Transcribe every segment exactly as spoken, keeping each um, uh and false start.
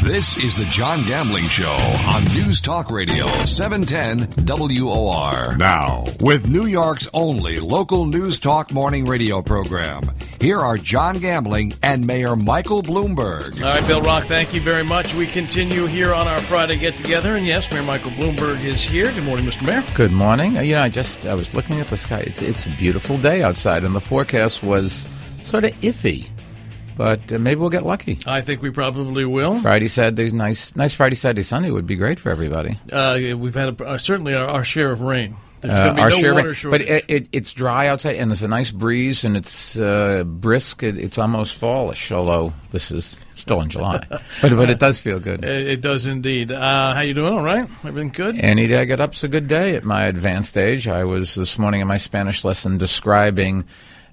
This is the John Gambling Show on News Talk Radio, seven ten W O R. Now, with New York's only local News Talk morning radio program, here are John Gambling and Mayor Michael Bloomberg. All right, Bill Rock, thank you very much. We continue here on our Friday get-together, and yes, Mayor Michael Bloomberg is here. Good morning, Mister Mayor. Good morning. You know, I just, I was looking at the sky. It's, it's a beautiful day outside, and the forecast was sort of iffy. But uh, maybe we'll get lucky. I think we probably will. Friday, Saturday, nice, nice Friday, Saturday, Sunday would be great for everybody. Uh, we've had a, uh, certainly our, our share of rain. There's uh, going to be our no share water of, shortage. But it, it, it's dry outside, and there's a nice breeze, and it's uh, brisk. It, it's almost fallish, although this is still in July. but but it does feel good. It, it does indeed. Uh, how you doing? All right? Everything good? Any day I get up's a good day at my advanced age. I was this morning in my Spanish lesson describing.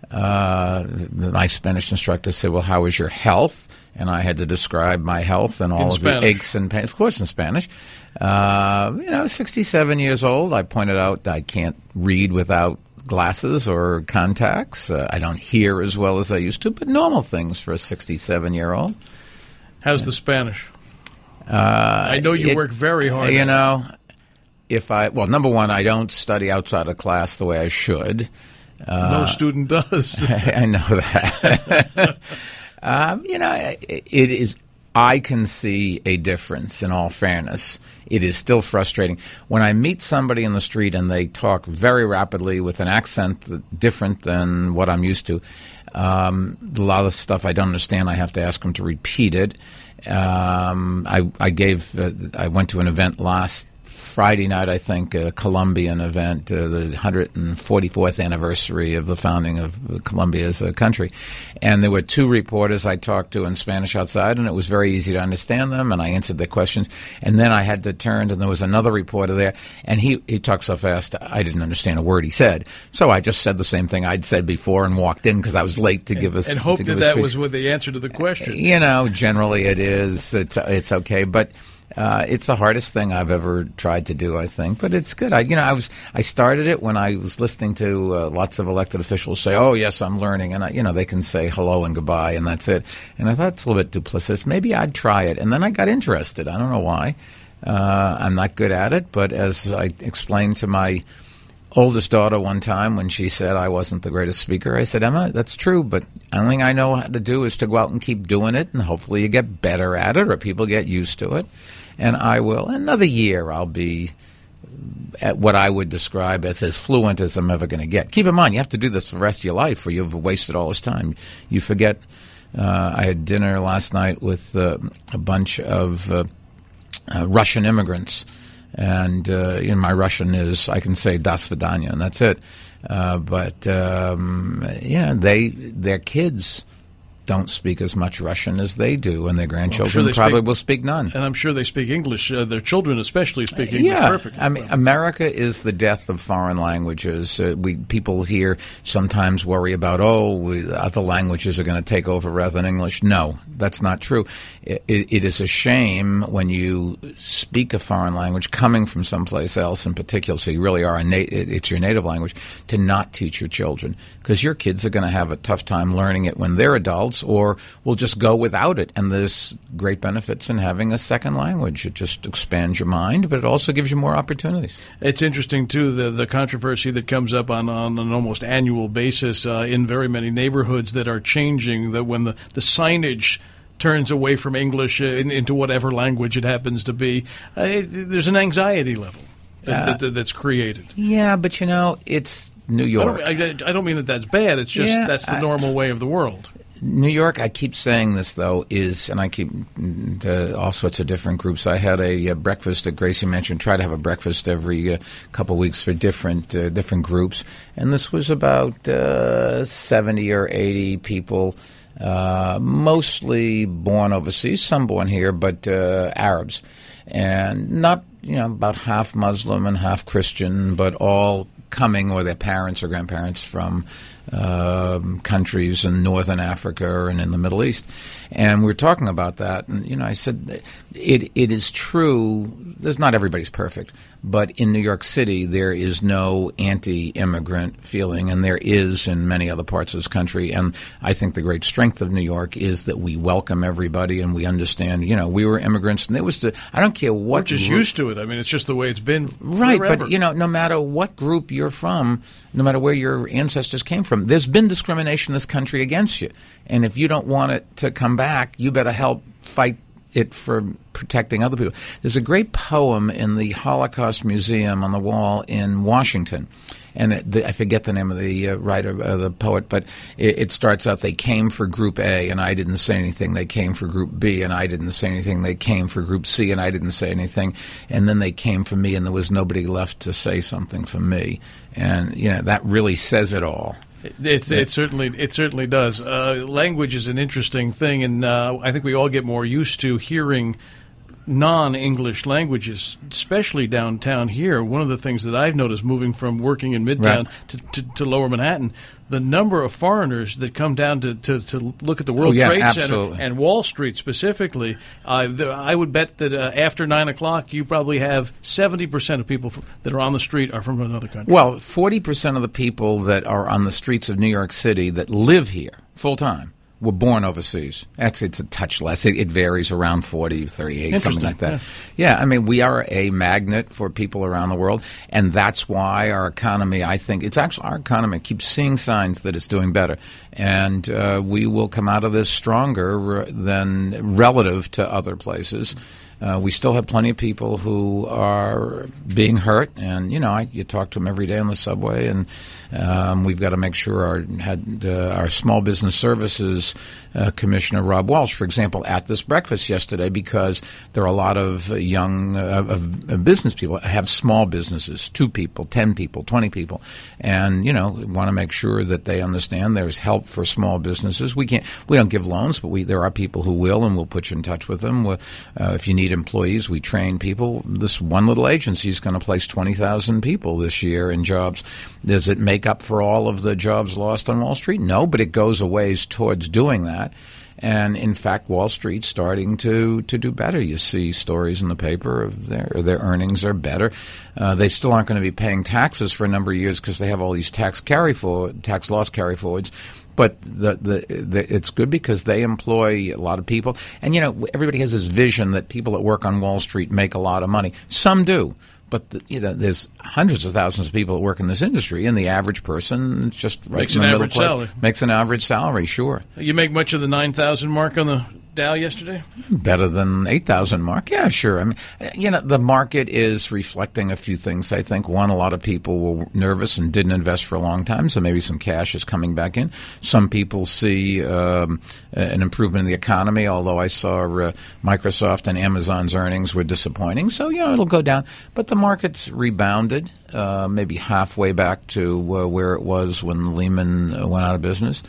Uh, my Spanish instructor said, well, how is your health? And I had to describe my health and all in of Spanish. the aches and pains. Of course, in Spanish. Uh, you know, sixty-seven years old. I pointed out I can't read without glasses or contacts. Uh, I don't hear as well as I used to, but normal things for a sixty-seven-year-old. How's the Spanish? Uh, I know you it, work very hard. You know, if I, well, number one, I don't study outside of class the way I should. Uh, no student does. I know that. um, you know, it, it is. I can see a difference. In all fairness, it is still frustrating when I meet somebody in the street and they talk very rapidly with an accent that, different than what I'm used to. Um, a lot of stuff I don't understand. I have to ask them to repeat it. Um, I, I gave. Uh, I went to an event last Friday night, I think, a Colombian event, uh, the one hundred forty-fourth anniversary of the founding of Colombia as a country. And there were two reporters I talked to in Spanish outside, and it was very easy to understand them, and I answered their questions. And then I had to turn, and there was another reporter there, and he, he talked so fast I didn't understand a word he said. So I just said the same thing I'd said before and walked in because I was late to and, give us And hoped that that was with the answer to the question. You know, generally it is. It's, it's okay, but... Uh, it's the hardest thing I've ever tried to do, I think, but it's good. I, you know, I was I started it when I was listening to uh, lots of elected officials say, "Oh, yes, I'm learning," and I, you know, they can say hello and goodbye, and that's it. And I thought it's a little bit duplicitous. Maybe I'd try it, and then I got interested. I don't know why. Uh, I'm not good at it, but as I explained to my oldest daughter one time when she said I wasn't the greatest speaker, I said, Emma, that's true, but the only thing I know how to do is to go out and keep doing it, and hopefully you get better at it or people get used to it. And I will. Another year I'll be at what I would describe as as fluent as I'm ever going to get. Keep in mind, you have to do this for the rest of your life or you've wasted all this time. You forget. Uh, I had dinner last night with uh, a bunch of uh, uh, Russian immigrants. And uh, in my Russian is, I can say das vidanya, and that's it. Uh, but, um, you know, they, their kids don't speak as much Russian as they do, and their grandchildren sure probably speak, will speak none. And I'm sure they speak English. Uh, their children especially speak English yeah. perfectly. I mean, America is the death of foreign languages. Uh, we people here sometimes worry about, oh, we, other languages are going to take over rather than English. No, that's not true. It, it, it is a shame when you speak a foreign language coming from someplace else in particular, so you really are a na- it's your native language, to not teach your children, because your kids are going to have a tough time learning it when they're adults, or will just go without it. And there's great benefits in having a second language. It just expands your mind, but it also gives you more opportunities. It's interesting, too, the the controversy that comes up on, on an almost annual basis uh, in very many neighborhoods that are changing, that when the, the signage turns away from English in, into whatever language it happens to be, uh, it, there's an anxiety level that, uh, that, that's created. Yeah, but, you know, it's New York. I don't, I, I don't mean that that's bad. It's just yeah, that's the I, normal way of the world. New York, I keep saying this, though, is, and I keep to all sorts of different groups. I had a, a breakfast at Gracie Mansion, try to have a breakfast every uh, couple of weeks for different uh, different groups. And this was about uh, seventy or eighty people, uh, mostly born overseas, some born here, but uh, Arabs. And not, you know, about half Muslim and half Christian, but all coming, or their parents or grandparents from um, countries in northern Africa and in the Middle East. And we were talking about that, and you know, I said it it is true. There's not everybody's perfect, but in New York City there is no anti-immigrant feeling, and there is in many other parts of this country. And I think the great strength of New York is that we welcome everybody, and we understand. You know, we were immigrants, and it was the I don't care what. We're just group, used to it. I mean, it's just the way it's been. Right, forever. but you know, no matter what group you're from, no matter where your ancestors came from, there's been discrimination in this country against you. And if you don't want it to come back, you better help fight it for protecting other people. There's a great poem in the Holocaust Museum on the wall in Washington. And it, the, I forget the name of the uh, writer, uh, the poet, but it, it starts out, they came for Group A, and I didn't say anything. They came for Group B, and I didn't say anything. They came for Group C, and I didn't say anything. And then they came for me, and there was nobody left to say something for me. And, you know, that really says it all. It, it certainly it certainly does. Uh, language is an interesting thing, and uh, I think we all get more used to hearing non-English languages, especially downtown here. One of the things that I've noticed moving from working in Midtown right. to, to, to Lower Manhattan, the number of foreigners that come down to, to, to look at the World oh, yeah, Trade absolutely. Center and Wall Street specifically, uh, the, I would bet that uh, after nine o'clock you probably have seventy percent of people f- that are on the street are from another country. Well, forty percent of the people that are on the streets of New York City that live here full-time were born overseas. That's it's a touch less. It, it varies around forty, thirty-eight, something like that. Yeah. yeah, I mean, we are a magnet for people around the world, and that's why our economy, I think, it's actually our economy keeps seeing signs that it's doing better. And uh, we will come out of this stronger than relative to other places. Uh, we still have plenty of people who are being hurt, and you know, I, you talk to them every day on the subway, and um, we've got to make sure our had uh, our Small Business Services uh, Commissioner Rob Walsh, for example, at this breakfast yesterday, because there are a lot of young uh, of, of business people have small businesses, two people, ten people, twenty people, and you know, want to make sure that they understand there's help for small businesses. We can't, we don't give loans, but we there are people who will, and we'll put you in touch with them. Uh, if you need employees, we train people. This one little agency is going to place twenty thousand people this year in jobs. Does it make up for all of the jobs lost on Wall Street? No, but it goes a ways towards doing that. And in fact, Wall Street's starting to, to do better. You see stories in the paper of their their earnings are better. Uh, they still aren't going to be paying taxes for a number of years because they have all these tax carry forward, tax loss carry forwards. But the, the, the, it's good because they employ a lot of people. And, you know, everybody has this vision that people that work on Wall Street make a lot of money. Some do. But, the, you know, there's hundreds of thousands of people that work in this industry, and the average person just right makes in an the middle average place, salary. Makes an average salary, sure. You make much of the nine thousand mark on the Dow yesterday? Better than eight thousand mark. Yeah, sure. I mean, you know, the market is reflecting a few things, I think. One, a lot of people were nervous and didn't invest for a long time, so maybe some cash is coming back in. Some people see um, an improvement in the economy, although I saw uh, Microsoft and Amazon's earnings were disappointing. So, you know, it'll go down. But the market's rebounded, uh, maybe halfway back to uh, where it was when Lehman uh, went out of business.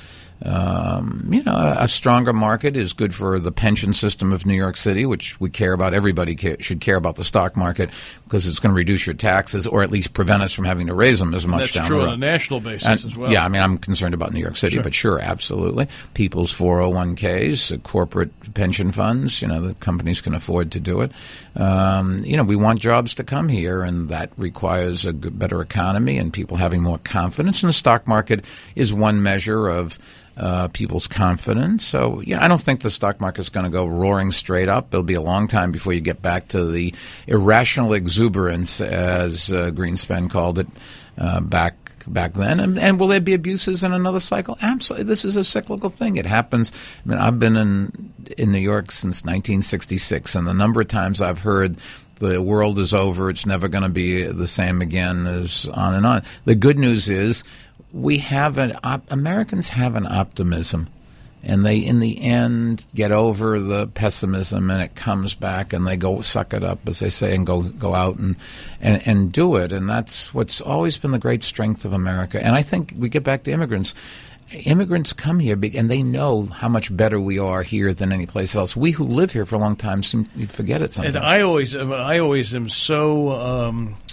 Um, you know, a, a stronger market is good for the pension system of New York City, which we care about. Everybody care, should care about the stock market because it's going to reduce your taxes or at least prevent us from having to raise them as much That's down true the road. on a national basis and, as well. Yeah, I mean, I'm concerned about New York City, Sure. but sure, absolutely. People's four oh one k's, uh, corporate pension funds, you know, the companies can afford to do it. Um, you know, we want jobs to come here, and that requires a good, better economy and people having more confidence. And the stock market is one measure of Uh, people's confidence. So, you know, I don't think the stock market's going to go roaring straight up. It'll be a long time before you get back to the irrational exuberance, as uh, Greenspan called it, uh, back back then. And, and will there be abuses in another cycle? Absolutely. This is a cyclical thing. It happens. I mean, I've been in in New York since nineteen sixty-six, and the number of times I've heard the world is over, it's never going to be the same again, is on and on. The good news is we have an op- Americans have an optimism, and they, in the end, get over the pessimism, and it comes back, and they go suck it up, as they say, and go go out and, and, and do it. And that's what's always been the great strength of America. And I think we get back to immigrants. Immigrants come here, big, and they know how much better we are here than any place else. We who live here for a long time seem to forget it sometimes. And I always, I always am so. Um,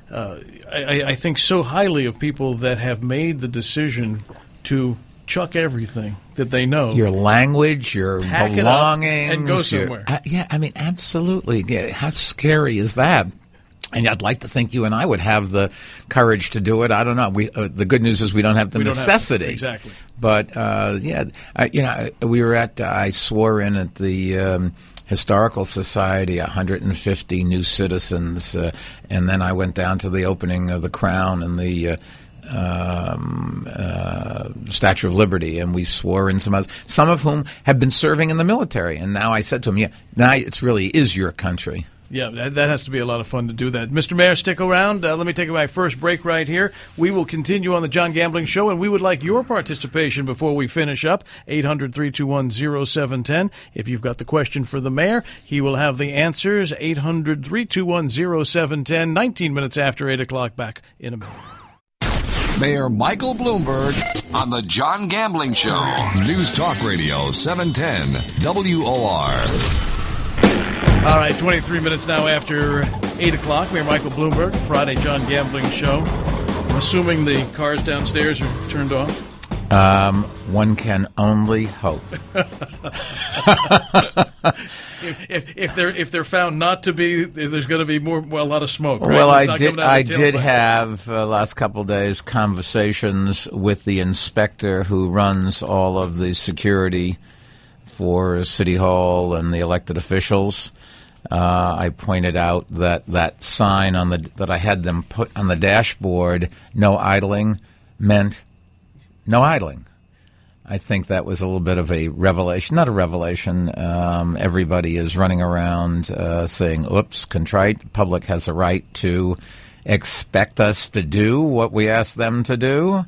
uh, I, I think so highly of people that have made the decision to chuck everything that they know. Your language, your pack belongings. It up and go your, somewhere. Uh, yeah, I mean, absolutely. Yeah, how scary is that? And I'd like to think you and I would have the courage to do it. I don't know. We, uh, the good news is we don't have the we necessity. Don't have to, exactly. But, uh, yeah, I, you know, we were at, uh, I swore in at the um, Historical Society, one hundred fifty new citizens, uh, and then I went down to the opening of the Crown and the uh, um, uh, Statue of Liberty, and we swore in some others, some of whom have been serving in the military. And now I said to them, yeah, now it really is your country. Yeah, that, that has to be a lot of fun to do that. Mister Mayor, stick around. Uh, let me take my first break right here. We will continue on the John Gambling Show, and we would like your participation before we finish up. eight hundred, three two one, oh seven one oh. If you've got the question for the mayor, he will have the answers. eight hundred, three two one, oh seven one oh. nineteen minutes after eight o'clock. Back in a minute. Mayor Michael Bloomberg on the John Gambling Show. News Talk Radio, seven ten W O R. All right, twenty-three minutes now after eight o'clock. Mayor Michael Bloomberg, Friday John Gambling Show. I'm assuming the cars downstairs are turned off? Um, one can only hope. if, if they're if they're found not to be, there's going to be more well, a lot of smoke. Right? Well, I did I did have uh, last couple of days conversations with the inspector who runs all of the security for City Hall and the elected officials. Uh, I pointed out that that sign on the that I had them put on the dashboard, "No idling," meant no idling. I think that was a little bit of a revelation. Not a revelation. Um, everybody is running around uh, saying, oops, contrite. The public has a right to expect us to do what we ask them to do.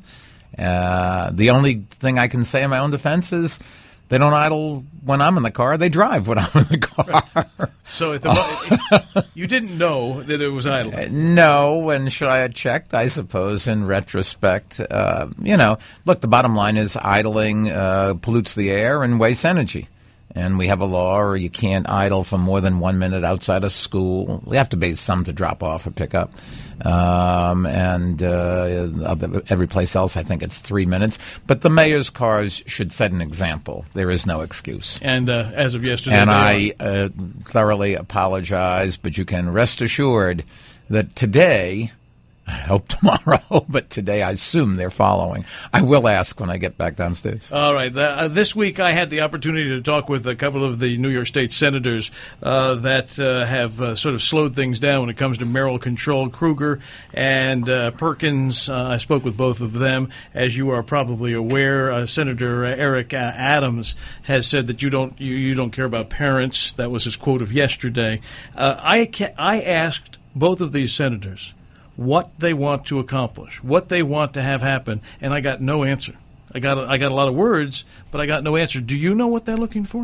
Uh, the only thing I can say in my own defense is they don't idle when I'm in the car. They drive when I'm in the car. So if the, you didn't know that it was idling? Uh, no, and should I have checked? I suppose in retrospect. Uh, you know, look, the bottom line is idling uh, pollutes the air and wastes energy. And we have a law where you can't idle for more than one minute outside of school. We have to base some to drop off or pick up. Um, and uh, every place else, I think it's three minutes. But the mayor's cars should set an example. There is no excuse. And uh, as of yesterday, and I uh, thoroughly apologize, but you can rest assured that today, I hope tomorrow, but today I assume they're following. I will ask when I get back downstairs. All right. Uh, this week I had the opportunity to talk with a couple of the New York State senators uh, that uh, have uh, sort of slowed things down when it comes to mayoral control. Kruger and uh, Perkins, uh, I spoke with both of them. As you are probably aware, uh, Senator Eric Adams has said that you don't you, you don't care about parents. That was his quote of yesterday. Uh, I ca- I asked both of these senators what they want to accomplish, what they want to have happen, and I got no answer. I got a, I got a lot of words, but I got no answer. Do you know what they're looking for?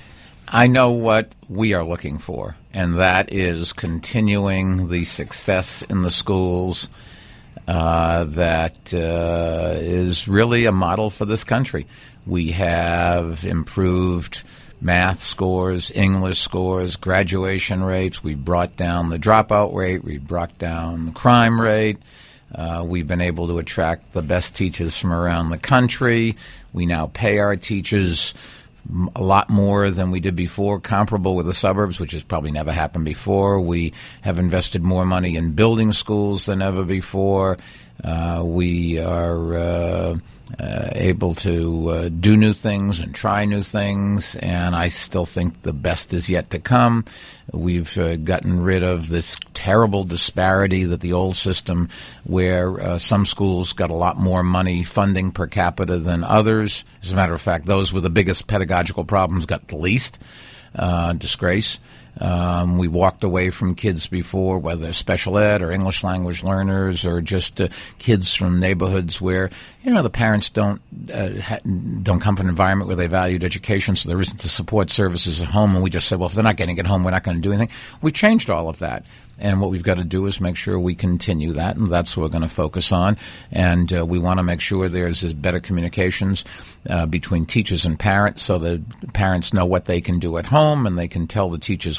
I know what we are looking for, and that is continuing the success in the schools uh, that uh, is really a model for this country. We have improved math scores, English scores, graduation rates. We brought down the dropout rate. We brought down the crime rate. Uh, we've been able to attract the best teachers from around the country. We now pay our teachers a lot more than we did before, comparable with the suburbs, which has probably never happened before. We have invested more money in building schools than ever before. Uh, we are uh, uh, able to uh, do new things and try new things, and I still think the best is yet to come. We've uh, gotten rid of this terrible disparity that the old system, where uh, some schools got a lot more money funding per capita than others. As a matter of fact, those with the biggest pedagogical problems got the least. Uh, disgrace. Um, we walked away from kids before, whether they're special ed or English language learners or just uh, kids from neighborhoods where, you know, the parents don't uh, ha- don't come from an environment where they valued education, so there isn't the support services at home. And we just said, well, if they're not getting it home, we're not going to do anything. We changed all of that. And what we've got to do is make sure we continue that, and that's what we're going to focus on. And uh, we want to make sure there's better communications uh, between teachers and parents, so that parents know what they can do at home, and they can tell the teachers what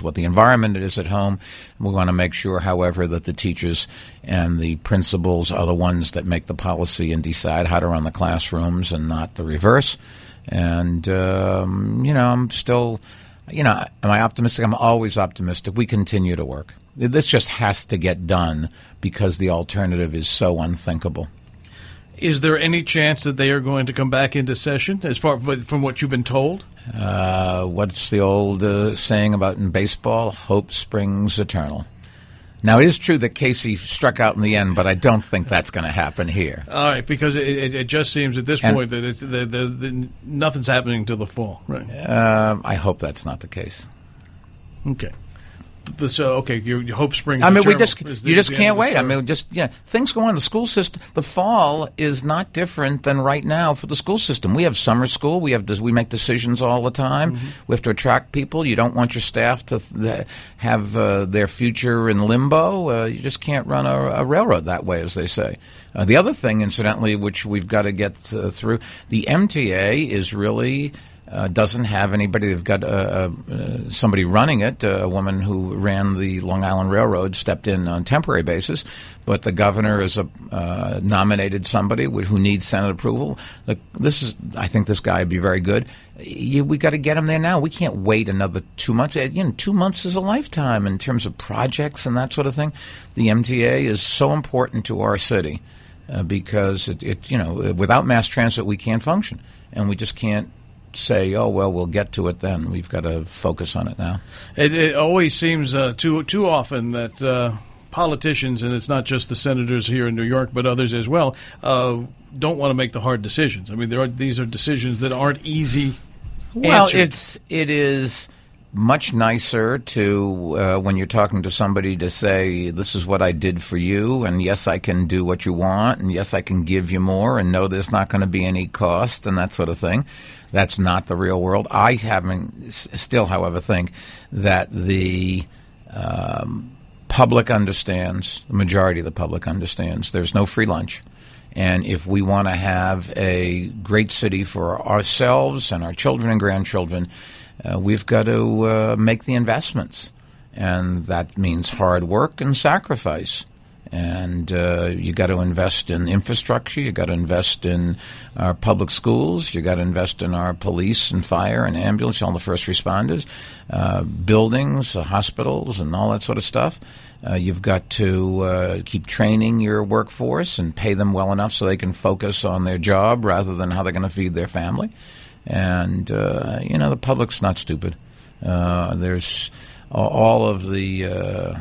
what the environment is at home. We want to make sure, however, that the teachers and the principals are the ones that make the policy and decide how to run the classrooms and not the reverse. And, um, you know, I'm still, you know, am I optimistic? I'm always optimistic. We continue to work. This just has to get done because the alternative is so unthinkable. Is there any chance that they are going to come back into session, as far from what you've been told? Uh, what's the old uh, saying about in baseball? Hope springs eternal. Now, it is true that Casey struck out in the end, but I don't think that's going to happen here. All right, because it, it, it just seems at this and, point that it's, the, the, the, nothing's happening until the fall. Right. Uh, I hope that's not the case. Okay. So okay, your, your hope springs. I mean, eternal. we just the, you just can't wait. I mean, just yeah, things go on. The school system, the fall is not different than right now for the school system. We have summer school. We have we make decisions all the time. Mm-hmm. We have to attract people. You don't want your staff to th- have uh, their future in limbo. Uh, you just can't run a, a railroad that way, as they say. Uh, the other thing, incidentally, which we've got to get uh, through, the M T A is really. Uh, doesn't have anybody. They've got uh, uh, somebody running it. Uh, a woman who ran the Long Island Railroad stepped in on a temporary basis, but the governor has a, uh, nominated somebody who needs Senate approval. Look, this is, I think this guy would be very good. You, we got to get him there now. We can't wait another two months. You know, two months is a lifetime in terms of projects and that sort of thing. The M T A is so important to our city uh, because it, it, you know, without mass transit we can't function, and we just can't say, oh, well, we'll get to it then. We've got to focus on it now. It, it always seems uh, too too often that uh, politicians, and it's not just the senators here in New York, but others as well, uh, don't want to make the hard decisions. I mean, there are these are decisions that aren't easy. Well, answered. it's it is much nicer to uh, when you're talking to somebody to say, this is what I did for you, and yes, I can do what you want, and yes, I can give you more, and no, there's not going to be any cost, and that sort of thing. That's not the real world. I haven't, still, however, think that the um, public understands, the majority of the public understands, there's no free lunch. And if we want to have a great city for ourselves and our children and grandchildren, uh, we've got to uh, make the investments. And that means hard work and sacrifice. And uh, you got to invest in infrastructure. You got to invest in our public schools. You got to invest in our police and fire and ambulance, all the first responders, uh, buildings, uh, hospitals, and all that sort of stuff. Uh, you've got to uh, keep training your workforce and pay them well enough so they can focus on their job rather than how they're going to feed their family. And uh, you know, the public's not stupid. Uh, there's all of the. Uh,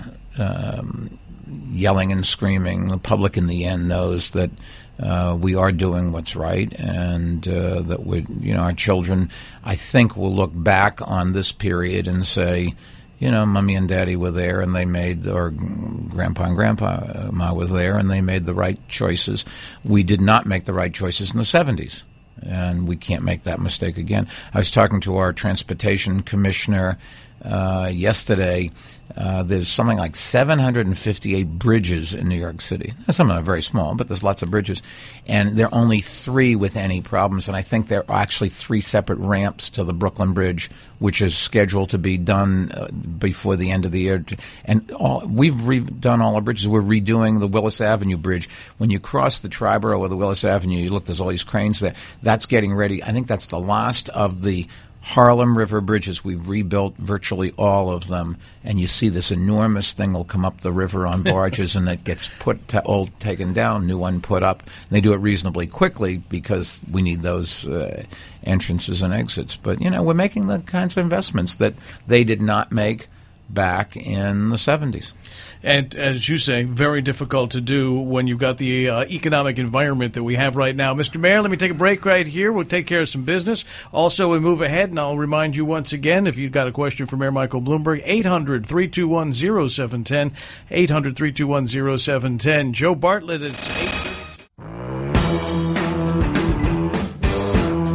um, yelling and screaming. The public in the end knows that uh, we are doing what's right, and uh, that we, you know, our children, I think, will look back on this period and say, you know, Mommy and Daddy were there, and they made, or Grandpa and Grandpa Ma was there, and they made the right choices. We did not make the right choices in the seventies, and we can't make that mistake again. I was talking to our transportation commissioner uh, yesterday. Uh, there's something like seven hundred fifty-eight bridges in New York City. Some of them are very small, but there's lots of bridges. And there are only three with any problems. And I think there are actually three separate ramps to the Brooklyn Bridge, which is scheduled to be done uh, before the end of the year. And all, we've redone all our bridges. We're redoing the Willis Avenue Bridge. When you cross the Triborough or the Willis Avenue, you look, there's all these cranes there. That's getting ready. I think that's the last of the Harlem River bridges. We've rebuilt virtually all of them, and you see this enormous thing will come up the river on barges, and it gets put to, old taken down, new one put up. And they do it reasonably quickly because we need those uh, entrances and exits. But, you know, we're making the kinds of investments that they did not make back in the seventies. And as you say, very difficult to do when you've got the uh, economic environment that we have right now. Mister Mayor, let me take a break right here. We'll take care of some business. Also, we move ahead, and I'll remind you once again, if you've got a question for Mayor Michael Bloomberg, eight hundred, three two one, oh seven one oh, eight hundred, three two one, oh seven one oh. Joe Bartlett, it's eight thirty.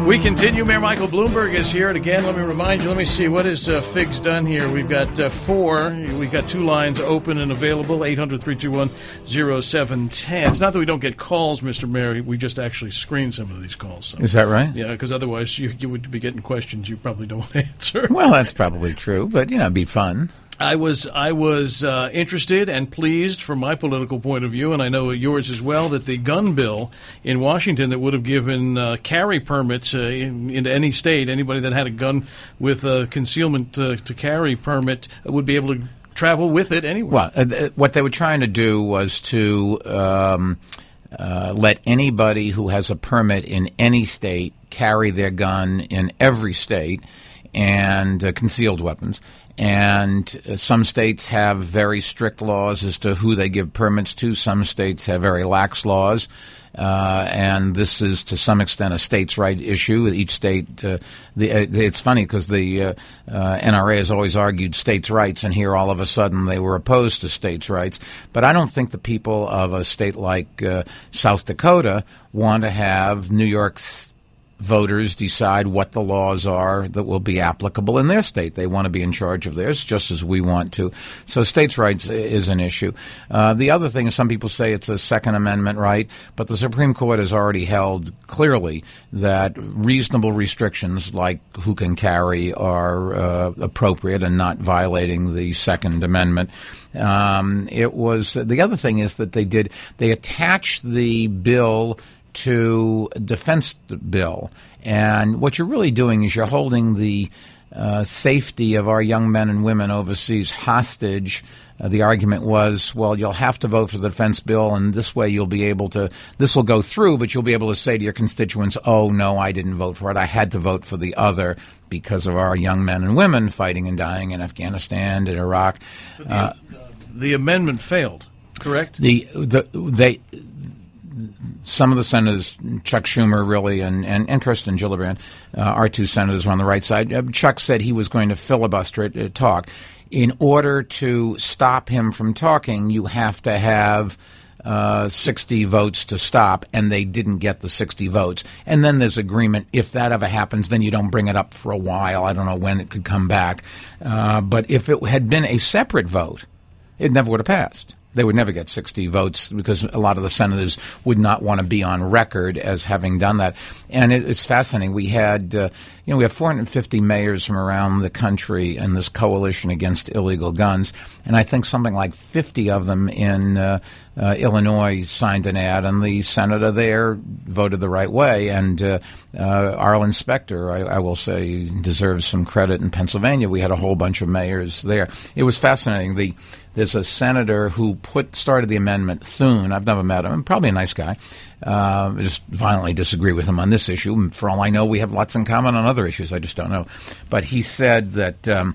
We continue. Mayor Michael Bloomberg is here. And again, let me remind you, let me see, what has uh, Figs done here? We've got uh, four. We've got two lines open and available, eight hundred, three two one, oh seven one oh. It's not that we don't get calls, Mister Mayor. We just actually screen some of these calls. So. Is that right? Yeah, because otherwise you, you would be getting questions you probably don't want to answer. Well, that's probably true, but, you know, it'd be fun. I was I was uh, interested and pleased from my political point of view, and I know yours as well, that the gun bill in Washington that would have given uh, carry permits uh, in, into any state, anybody that had a gun with a concealment uh, to carry permit would be able to travel with it anywhere. Well, uh, what they were trying to do was to um, uh, let anybody who has a permit in any state carry their gun in every state, and uh, concealed weapons. And uh, some states have very strict laws as to who they give permits to. Some states have very lax laws. Uh, and this is, to some extent, a states' right issue. Each state, uh, the, uh, it's funny because the uh, uh, N R A has always argued states' rights, and here all of a sudden they were opposed to states' rights. But I don't think the people of a state like uh, South Dakota want to have New York's voters decide what the laws are that will be applicable in their state. They want to be in charge of theirs, just as we want to. So states' rights is an issue. Uh, the other thing is, some people say it's a Second Amendment right, but the Supreme Court has already held clearly that reasonable restrictions like who can carry are uh, appropriate and not violating the Second Amendment. Um, it was the other thing is that they did they attached the bill to a defense bill. And what you're really doing is you're holding the uh, safety of our young men and women overseas hostage. Uh, the argument was, well, you'll have to vote for the defense bill, and this way you'll be able to, this will go through, but you'll be able to say to your constituents, oh, no, I didn't vote for it. I had to vote for the other because of our young men and women fighting and dying in Afghanistan and Iraq. The, uh, the amendment failed, correct? The, the, they... Some of the senators, Chuck Schumer really, and, and, and Kirsten Gillibrand, uh, our two senators were on the right side. Uh, Chuck said he was going to filibuster it, uh, talk. In order to stop him from talking, you have to have uh, sixty votes to stop, and they didn't get the sixty votes. And then there's agreement. If that ever happens, then you don't bring it up for a while. I don't know when it could come back. Uh, but if it had been a separate vote, it never would have passed. They would never get sixty votes because a lot of the senators would not want to be on record as having done that. And it, it's fascinating. We had, uh, you know, we have four hundred fifty mayors from around the country in this coalition against illegal guns, and I think something like fifty of them in uh, uh, Illinois signed an ad, and the senator there voted the right way. And uh, uh, Arlen Specter, I, I will say, deserves some credit in Pennsylvania. We had a whole bunch of mayors there. It was fascinating. The There's a senator who put started the amendment, Thune. I've never met him. Probably a nice guy. Uh, I just violently disagree with him on this issue. For all I know, we have lots in common on other issues. I just don't know. But he said that, um,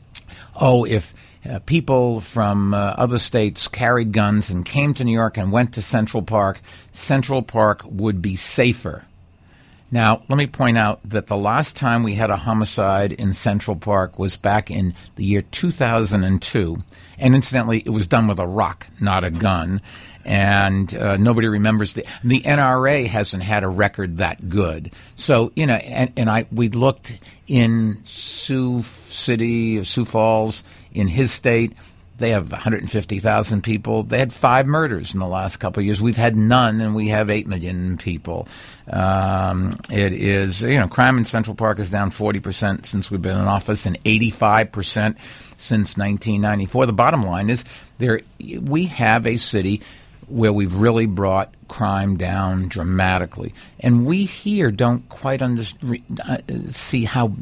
oh, if uh, people from uh, other states carried guns and came to New York and went to Central Park, Central Park would be safer. Now, let me point out that the last time we had a homicide in Central Park was back in the year two thousand two. And incidentally, it was done with a rock, not a gun. And uh, nobody remembers the the N R A hasn't had a record that good. So, you know, and, and I we looked in Sioux City, Sioux Falls, in his state. They have one hundred fifty thousand people. They had five murders in the last couple of years. We've had none, and we have eight million people. Um, it is, you know, crime in Central Park is down forty percent since we've been in office, and eighty-five percent since nineteen ninety-four. The bottom line is there we have a city where we've really brought crime down dramatically. And we here don't quite under, uh, see how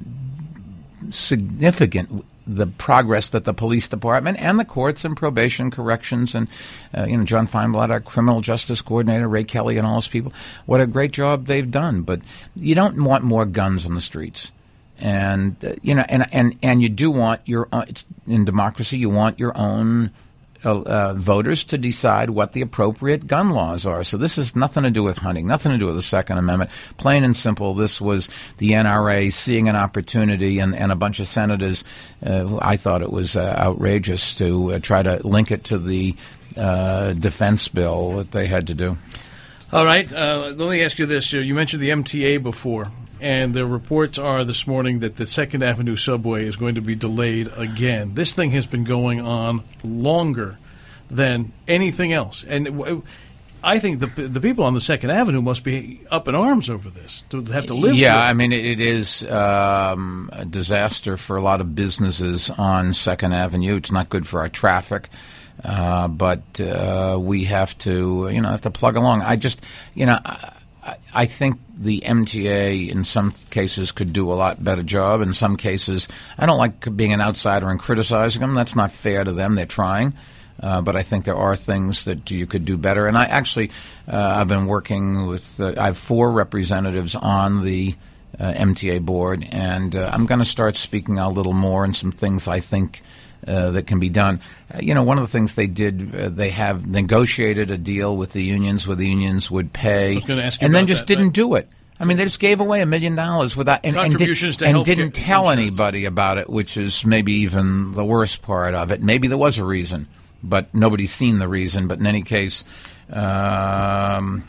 significant the progress that the police department and the courts and probation, corrections, and uh, you know, John Feinblatt, our criminal justice coordinator, Ray Kelly, and all those people, what a great job they've done. But you don't want more guns on the streets. And, uh, you know, and, and, and you do want your, uh, in democracy, you want your own Uh, uh, voters to decide what the appropriate gun laws are. So this has nothing to do with hunting, nothing to do with the Second Amendment. Plain and simple, this was the N R A seeing an opportunity, and, and a bunch of senators, uh, I thought it was uh, outrageous to uh, try to link it to the uh, defense bill that they had to do. All right. Uh, let me ask you this. You mentioned the M T A before. and the reports are this morning that the Second Avenue subway is going to be delayed again. This thing has been going on longer than anything else, and I think the the people on the Second Avenue must be up in arms over this, to have to live Yeah, through it. I mean, it, it is um, a disaster for a lot of businesses on Second Avenue. It's not good for our traffic, uh, but uh, we have to, you know, have to plug along. I just, you know, I, I think the M T A in some cases could do a lot better job. In some cases, I don't like being an outsider and criticizing them. That's not fair to them. They're trying. Uh, but I think there are things that you could do better. And I actually, uh, I've been working with, uh, I have four representatives on the uh, M T A board, and uh, I'm going to start speaking out a little more on some things I think uh, that can be done. Uh, you know, one of the things they did, uh, they have negotiated a deal with the unions where the unions would pay, I was gonna ask you and then about just that, didn't right? do it. I mean, they just gave away a million dollars without and, and, did, Contributions to and health didn't care tell insurance. anybody about it, which is maybe even the worst part of it. Maybe there was a reason, but nobody's seen the reason. But in any case, um,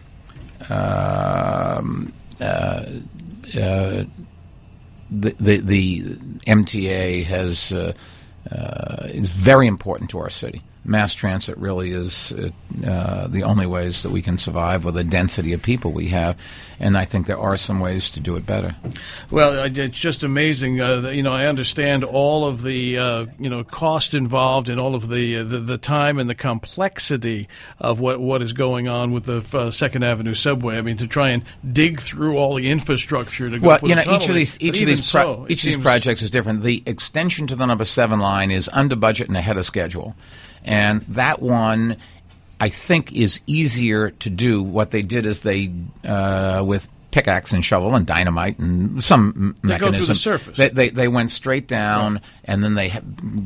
um, uh, uh, the, the the M T A has uh, uh, is very important to our city. Mass transit really is uh, the only ways that we can survive with the density of people we have, and I think there are some ways to do it better. Well, it's just amazing. Uh, that, you know, I understand all of the uh, you know cost involved and all of the, uh, the the time and the complexity of what, what is going on with the uh, Second Avenue subway. I mean, to try and dig through all the infrastructure to go well, put you a know, tunnel each of these in. each But of these pro- so, each of these seems- projects is different. The extension to the number seven line is under budget and ahead of schedule, and that one, I think, is easier to do. What they did is they, uh, with pickaxe and shovel and dynamite and some They go through mechanism, the surface. They, they they went straight down, Right. and then they ha-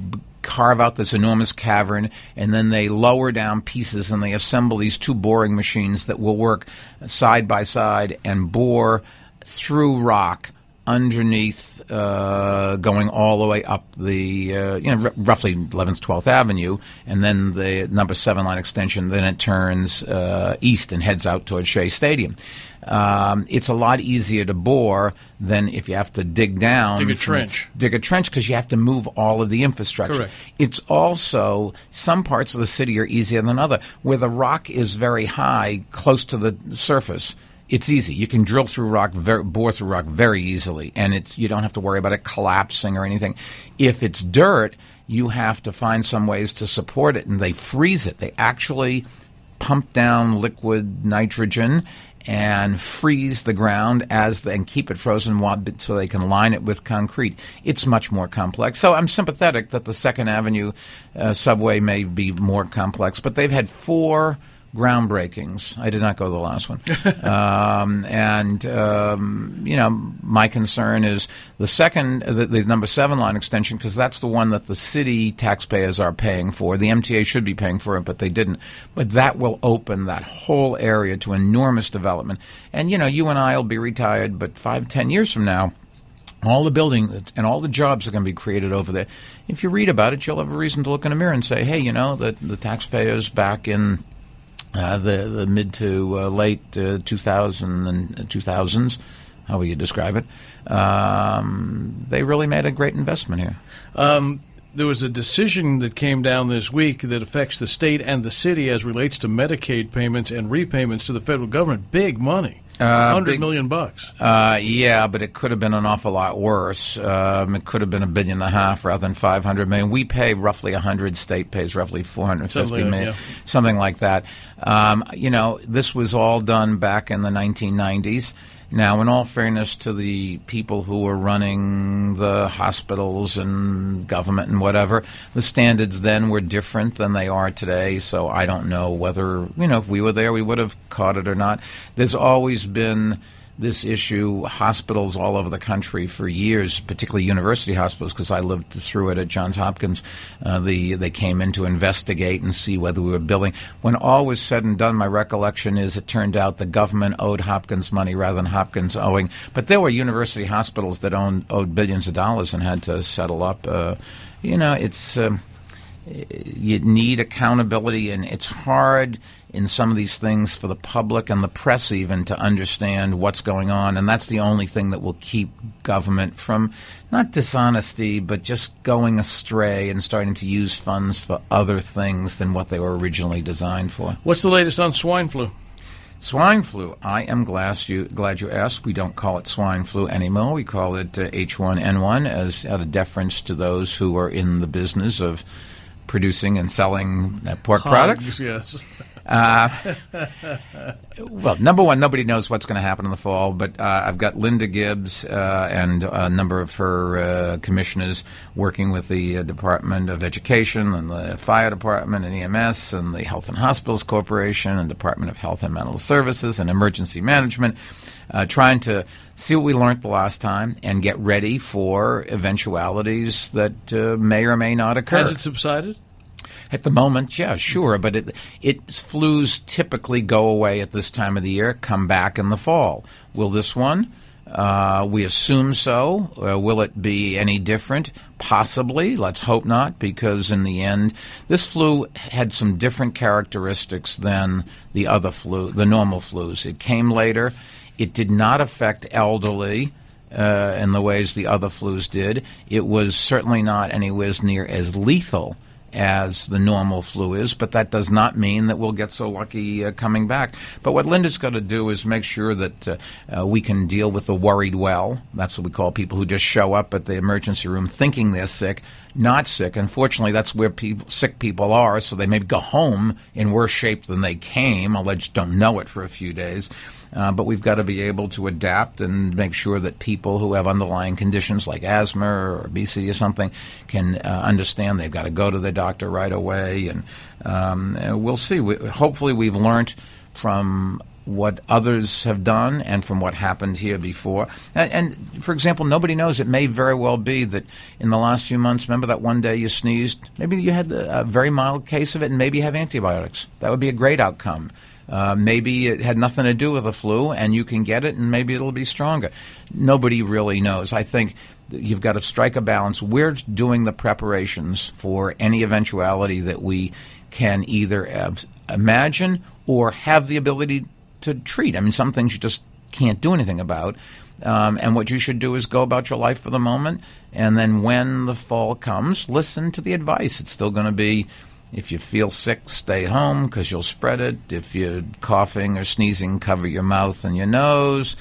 carve out this enormous cavern, and then they lower down pieces, and they assemble these two boring machines that will work side by side and bore through rock underneath, uh, going all the way up the, uh, you know, r- roughly eleventh, twelfth Avenue, and then the number seven line extension, then it turns uh, east and heads out towards Shea Stadium. Um, it's a lot easier to bore than if you have to dig down. Dig a from- trench. Dig a trench because you have to move all of the infrastructure. Correct. It's also, some parts of the city are easier than other. Where the rock is very high, close to the surface, it's easy. You can drill through rock, very, bore through rock very easily, and it's you don't have to worry about it collapsing or anything. If it's dirt, you have to find some ways to support it, and they freeze it. They actually pump down liquid nitrogen and freeze the ground as the, and keep it frozen while, so they can line it with concrete. It's much more complex. So I'm sympathetic that the Second Avenue uh, subway may be more complex, but they've had four groundbreakings. I did not go to the last one. um, and, um, you know, my concern is the second, the, the number seven line extension, because that's the one that the city taxpayers are paying for. The M T A should be paying for it, but they didn't. But that will open that whole area to enormous development. And, you know, you and I will be retired, but five, ten years from now, all the building and all the jobs are going to be created over there. If you read about it, you'll have a reason to look in the mirror and say, hey, you know, the, the taxpayers back in Uh, the, the mid to uh, late uh, two thousand and two thousands, how will you describe it? Um, they really made a great investment here. Um, there was a decision that came down this week that affects the state and the city as relates to Medicaid payments and repayments to the federal government. Big money. Uh, Hundred big- million bucks. Uh, yeah, but it could have been an awful lot worse. Um, it could have been a billion and a half rather than five hundred million. We pay roughly a hundred. State pays roughly four hundred fifty Something like- million, yeah. something like that. Um, you know, this was all done back in the nineteen nineties. Now, in all fairness to the people who were running the hospitals and government and whatever, the standards then were different than they are today. So I don't know whether, you know, if we were there, we would have caught it or not. There's always been this issue, hospitals all over the country for years, particularly university hospitals, because I lived through it at Johns Hopkins. Uh, the they came in to investigate and see whether we were billing. When all was said and done, my recollection is it turned out the government owed Hopkins money rather than Hopkins owing. But there were university hospitals that owned, owed billions of dollars and had to settle up. Uh, you know, it's... Um, you need accountability, and it's hard in some of these things for the public and the press even to understand what's going on, and that's the only thing that will keep government from not dishonesty but just going astray and starting to use funds for other things than what they were originally designed for. What's the latest on swine flu? Swine flu, I am glad you, glad you asked. We don't call it swine flu anymore. We call it uh, H one N one as out of deference to those who are in the business of producing and selling uh, pork Hogs, products. Yes. Uh, well, number one, nobody knows what's going to happen in the fall, but uh, I've got Linda Gibbs uh, and a number of her uh, commissioners working with the uh, Department of Education and the Fire Department and E M S and the Health and Hospitals Corporation and Department of Health and Mental Services and Emergency Management, uh, trying to see what we learned the last time and get ready for eventualities that uh, may or may not occur. Has it subsided? At the moment, yeah, sure, but it, it flus typically go away at this time of the year, come back in the fall. Will this one? Uh, we assume so. Uh, will it be any different? Possibly. Let's hope not, because in the end, this flu had some different characteristics than the other flu, the normal flus. It came later. It did not affect elderly uh, in the ways the other flus did. It was certainly not anywhere near as lethal as the normal flu is, but that does not mean that we'll get so lucky uh, coming back. But what Linda's got to do is make sure that uh, uh, we can deal with the worried well. That's what we call people who just show up at the emergency room thinking they're sick, not sick. Unfortunately, that's where people, sick people are, so they may go home in worse shape than they came, although they just don't know it for a few days. Uh, but we've got to be able to adapt and make sure that people who have underlying conditions like asthma or obesity or something can uh, understand they've got to go to their doctor right away. And um, we'll see. We, hopefully we've learned from what others have done and from what happened here before. And, and, for example, nobody knows. It may very well be that in the last few months, remember that one day you sneezed? Maybe you had a very mild case of it and maybe you have antibiotics. That would be a great outcome. Uh, maybe it had nothing to do with the flu, and you can get it, and maybe it'll be stronger. Nobody really knows. I think you've got to strike a balance. We're doing the preparations for any eventuality that we can either uh, imagine or have the ability to treat. I mean, some things you just can't do anything about. Um, and what you should do is go about your life for the moment, and then when the fall comes, listen to the advice. It's still going to be, if you feel sick, stay home because you'll spread it. If you're coughing or sneezing, cover your mouth and your nose.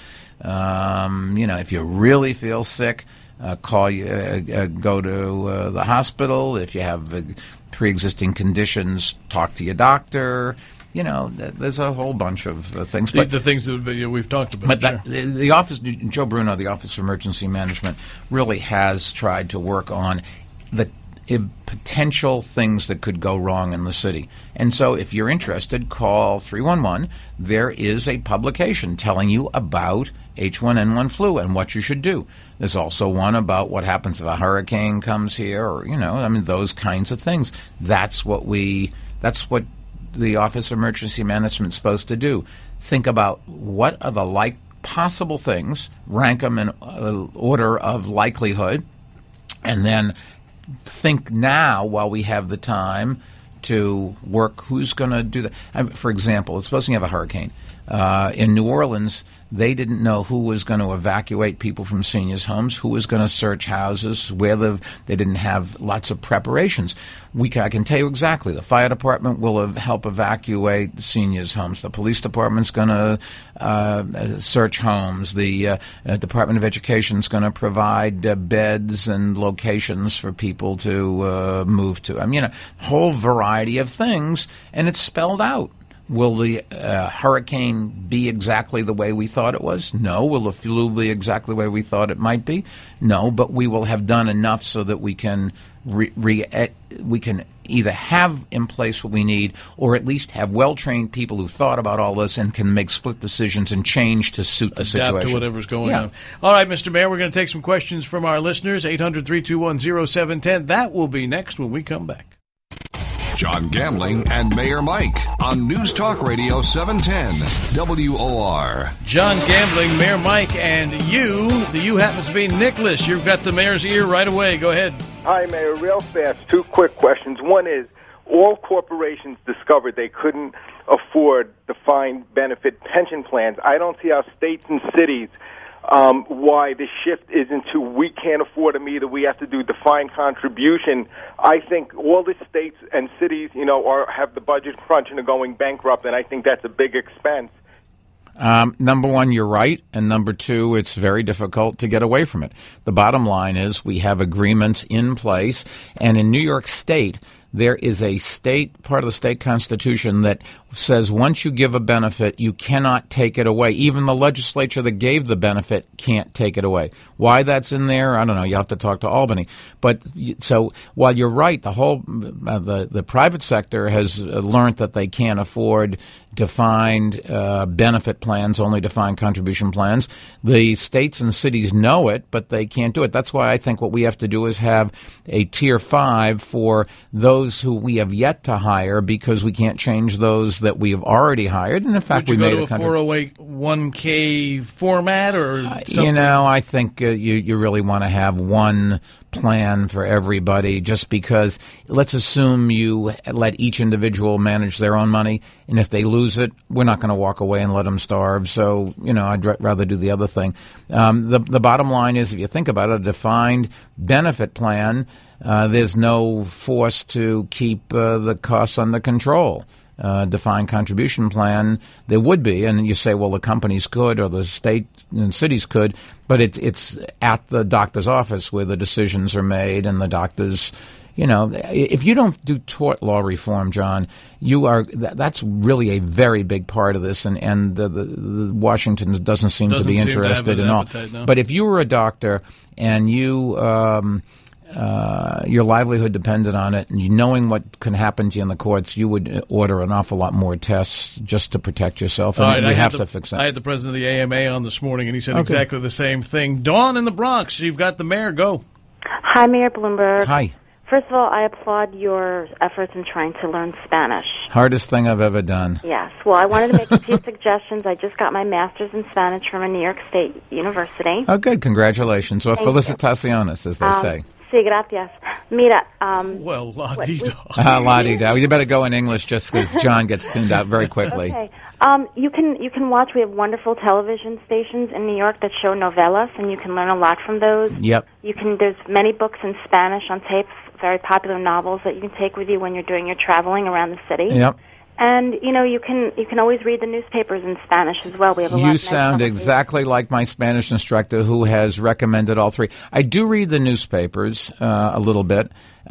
Um, you know, if you really feel sick, uh, call you, uh, uh, go to uh, the hospital. If you have uh, pre-existing conditions, talk to your doctor. You know, th- there's a whole bunch of uh, things. The, but, the things that you know, we've talked about. But that, sure. the, the office, Joe Bruno, the Office of Emergency Management, really has tried to work on the potential things that could go wrong in the city. And so if you're interested, call three one one. There is a publication telling you about H one N one flu and what you should do. There's also one about what happens if a hurricane comes here, or, you know, I mean, those kinds of things. That's what we, that's what the Office of Emergency Management is supposed to do. Think about what are the like possible things, rank them in uh, order of likelihood, and then think now, while we have the time, to work who's going to do that. I mean, for example, supposing you have a hurricane. Uh, in New Orleans, they didn't know who was going to evacuate people from seniors' homes, who was going to search houses, where the, they didn't have lots of preparations. We can, I can tell you exactly. The fire department will have, help evacuate seniors' homes. The police department's going to uh, search homes. The uh, uh, Department of Education is going to provide uh, beds and locations for people to uh, move to. I mean, you know, a whole variety of things, and it's spelled out. Will the uh, hurricane be exactly the way we thought it was? No. Will the flu be exactly the way we thought it might be? No. But we will have done enough so that we can re- re- we can either have in place what we need, or at least have well-trained people who thought about all this and can make split decisions and change to suit the Adapt situation. Adapt to whatever's going yeah. on. All right, Mister Mayor, we're going to take some questions from our listeners. eight hundred, three two one, oh seven one oh. That will be next when we come back. John Gambling and Mayor Mike on News Talk Radio seven ten W O R. John Gambling, Mayor Mike, and you, the you happens to be Nicholas. You've got the mayor's ear right away. Go ahead. Hi, Mayor. Real fast, two quick questions. One is, all corporations discovered they couldn't afford defined benefit pension plans. I don't see how states and cities, um, why the shift isn't to we can't afford them either. We have to do defined contribution. I think all the states and cities, you know, are have the budget crunch and are going bankrupt, and I think that's a big expense. Um, number one, you're right, and number two, it's very difficult to get away from it. The bottom line is we have agreements in place, and in New York State, there is a state, part of the state constitution that says once you give a benefit, you cannot take it away. Even the legislature that gave the benefit can't take it away. Why that's in there, I don't know. You have to talk to Albany. But so while you're right, the whole uh, the the private sector has uh, learned that they can't afford defined uh, benefit plans, only defined contribution plans. The states and cities know it, but they can't do it. That's why I think what we have to do is have a tier five for those who we have yet to hire, because we can't change those that we have already hired. And in fact, Would you we go made to a a four oh eight one k format or uh, something? You know, I think uh, you you really want to have one plan for everybody, just because let's assume you let each individual manage their own money, and if they lose it, we're not going to walk away and let them starve. So, you know, I'd r- rather do the other thing. Um, the, the bottom line is, if you think about it, a defined benefit plan, uh, there's no force to keep uh, the costs under control. Uh, defined contribution plan, there would be, and you say, well, the companies could, or the state and cities could, but it's it's at the doctor's office where the decisions are made, and the doctors, you know, if you don't do tort law reform, John, you are that, that's really a very big part of this, and and the, the, the Washington doesn't seem Doesn't to be seem to interested have in an all. appetite, no. But if you were a doctor and you um, Uh, your livelihood depended on it, and you knowing what can happen to you in the courts, you would order an awful lot more tests just to protect yourself, and right, we I have the, to fix that. I had the president of the A M A on this morning, and he said Okay. exactly the same thing. Dawn in the Bronx, you've got the mayor. Go. Hi, Mayor Bloomberg. Hi. First of all, I applaud your efforts in trying to learn Spanish. Hardest thing I've ever done. Yes. Well, I wanted to make a few suggestions. I just got my master's in Spanish from a New York State university. Oh, good. Congratulations. Or Thank you. felicitaciones, as they Um, say. Sí, gracias. Mira, um, Well, la what- vida. Uh, la-di-da. You better go in English just because John gets tuned out very quickly. okay. Um, you can you can watch. We have wonderful television stations in New York that show novellas, and you can learn a lot from those. Yep. You can. There's many books in Spanish on tape, very popular novels that you can take with you when you're doing your traveling around the city. Yep. And you know you can you can always read the newspapers in Spanish as well. We have a lot You of nice sound publications. exactly like my Spanish instructor who has recommended all three. I do read the newspapers uh, a little bit.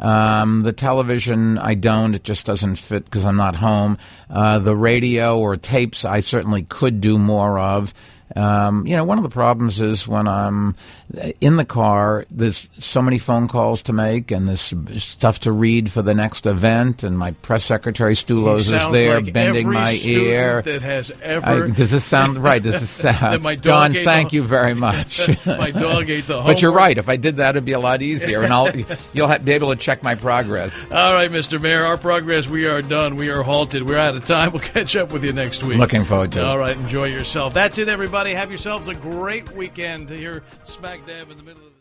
Um, the television, I don't. It just doesn't fit because I'm not home. Uh, the radio or tapes, I certainly could do more of. Um, you know, one of the problems is when I'm in the car, there's so many phone calls to make, and there's stuff to read for the next event, and my press secretary Stulos is Sounds there like bending every my student ear. that has I, ever. does this sound right? Does this sound? That my dog Don, ate thank the- you very much. My dog ate the But you're homework. right. If I did that, it'd be a lot easier, and I'll you'll ha- be able to check my progress. All right, Mister Mayor, our progress, we are done. We are halted. We're out of time. We'll catch up with you next week. Looking forward to it. All right, enjoy yourself. That's it, everybody. Have yourselves a great weekend here, smack dab in the middle of the